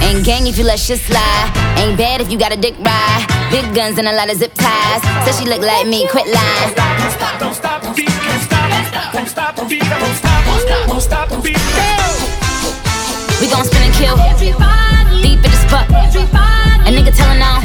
Ain't gang if you let shit slide. Ain't bad if you got a dick ride. Big guns and a lot of zip ties. Said she look like me, quit lying. Don't stop, don't stop the beat, can't stop. Don't stop the beat, don't stop, don't stop, don't stop the beat. We gon' spin and kill. Deep in the spot. A nigga tellin' on.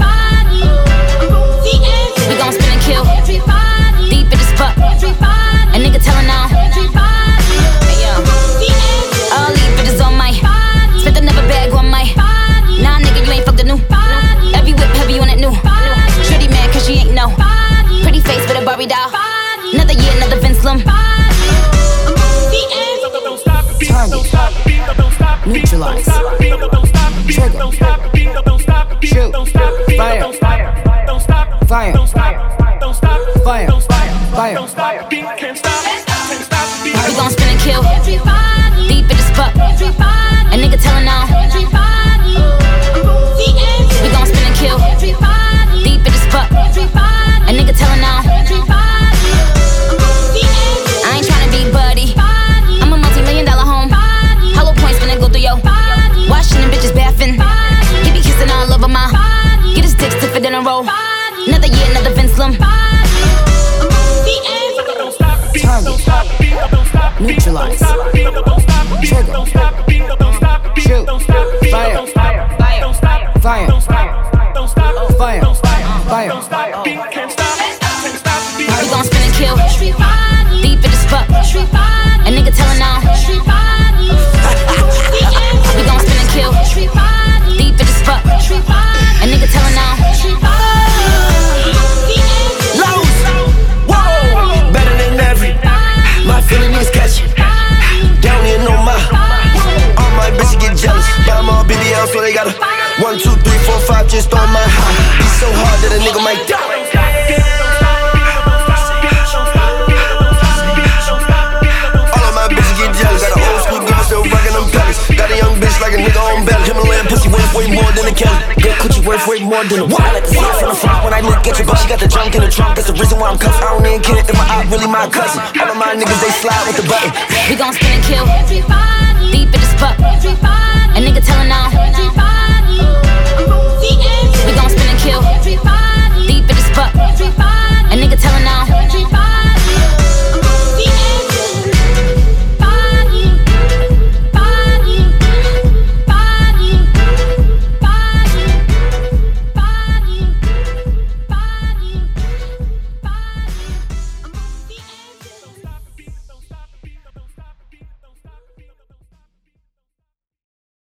We gon' spin and kill. Deep in the spot. A nigga tellin' on. Hey yo. All these bitches on my. Spent another bag on my. Nah nigga, you ain't fucked the new. Every whip heavy on that new. Shorty mad cause she ain't know. Pretty face with a Barbie doll. Another year, another Vince Lum. Neutralize. Trigger. Shoot. Fire. Fire. Fire. Fire. We gon' spin and kill. Deep in the spot. A nigga tellin' on. We gon' spin and kill. Deep in the spot. A nigga tellin' on. I ain't tryna be buddy. I'm a multi-million-dollar home. Hollow points finna go through yo. Washing them bitches bathing. He be kissing all over my. Get his dick stiffer than a roll. Another year, another Vince Lum. Target. Neutralize. Trigger. Shoot. Fire. Fire. Fire. Fire. We gon' spin and kill. Deep in the spot. A nigga tellin' on. We gon' spin and kill. Deep in the spot. A nigga tellin' on. Lows. Whoa. Better than every. My feeling is catchy. Down here, no my. All my bitches get jealous. But I'm all busy out, so they gotta 1, 2, 3, 4, 5 just on my high. He's so hard that a nigga might die. All of my bitches get jealous. Got an old school girl still rockin' them pellets. Got a young bitch like a nigga on belly. Himalayan pussy worth way more than a Kelly. Good coochie worth way more than a what? I like to see it from the front when I look at you, but she got the junk in the trunk. That's the reason why I'm cuffed. I don't even care if my eye really my cousin. All of my niggas they slide with the button. We gon' spin and kill. Deep in